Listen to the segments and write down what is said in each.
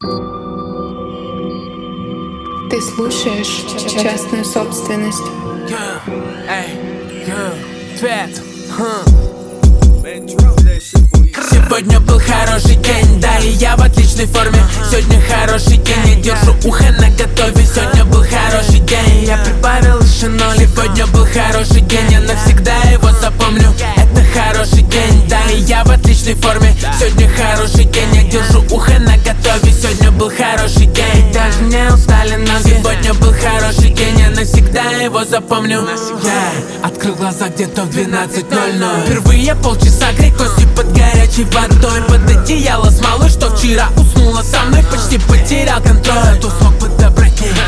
Ты слушаешь частную собственность. Сегодня был хороший день, да, и я в отличной форме. Сегодня хороший день, я держу ухо наготове. Сегодня был хороший день, я прибавил еще ноль. Сегодня был хороший день, я навсегда его запомню. Это хороший день, да, и я в отличной форме. Сегодня хороший день, я держу ухо наготове. Сегодня был хороший день, даже не устали ноги. Сегодня был хороший день, я навсегда его запомню. Открыл глаза где-то в 12:00. Впервые полчаса грей кости под горячей водой. Под одеяло с малой, что вчера уснула со мной. Почти потерял контроль, то смог подобрать ней.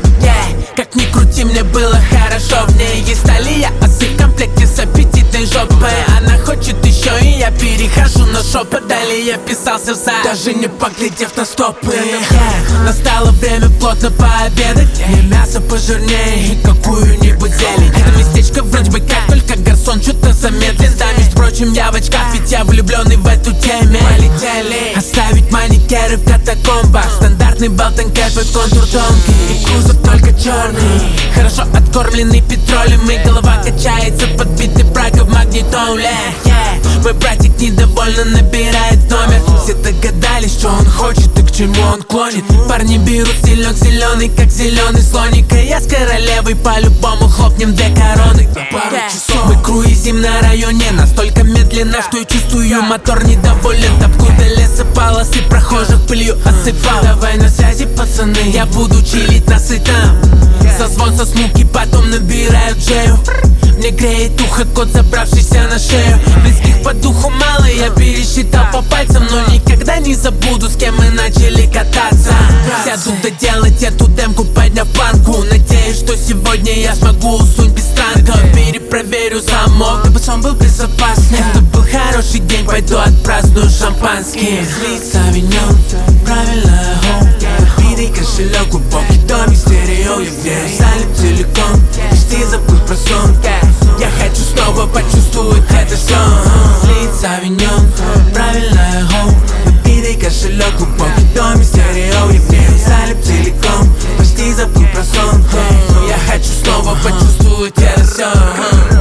Как ни крути, мне было хорошо в ней. Есть талия, осы в комплекте с аппетитной жопой. Она хочет еще, и я перехожу на шепот. Далее я вписался в сайт, даже не поглядев на стопы. Настало время плотно пообедать. Мне мясо пожирнее и какую-нибудь зелень. Это местечко вроде бы как, только гарсон что-то замедлен. Да, между прочим, я в очках, ведь я влюбленный в эту теме. Полетели оставить маникеры в катакомбах. Стандартный Балтон Кэп и контур тонкий, и кузов только черный. Хорошо откормленный петролем, и голова качается, подбитый брак в магнитоле. Мой братик недовольно набирает номер. Все догадались, что он хочет и к чему он клонит. Парни берут стилек зеленый, как зеленый слоник. А я с королевой по-любому хлопнем две короны. Пару часов мы круизим на районе настолько медленно, что я чувствую, мотор недоволен. Топку до леса, полосы прохожих пылью осыпал. Давай на связи, пацаны, я буду чилить насытым. Созвон со смуки, потом набирают Джею. Мне греет ухо кот, забравшийся на шею. Близких по духу мало, я пересчитал по пальцам. Но никогда не забуду, с кем мы начали кататься. Сяду доделать эту демку, подняв планку. Надеюсь, что сегодня я смогу уснуть без странка. Перепроверю замок, дабы сон был безопасным. Это был хороший день, пойду отпраздную шампанским. Злится авиньон, правильно хоум. Битый кошелек, глубокий домик, стерео. Я в ней залип целиком, почти забыл про сон. Я хочу снова почувствовать это все. Злится авиньон, правильно хоум. Битый кошелек, глубокий домик, стерео. Я в ней залип целиком, почти забыл про сон. Я хочу снова почувствовать это все.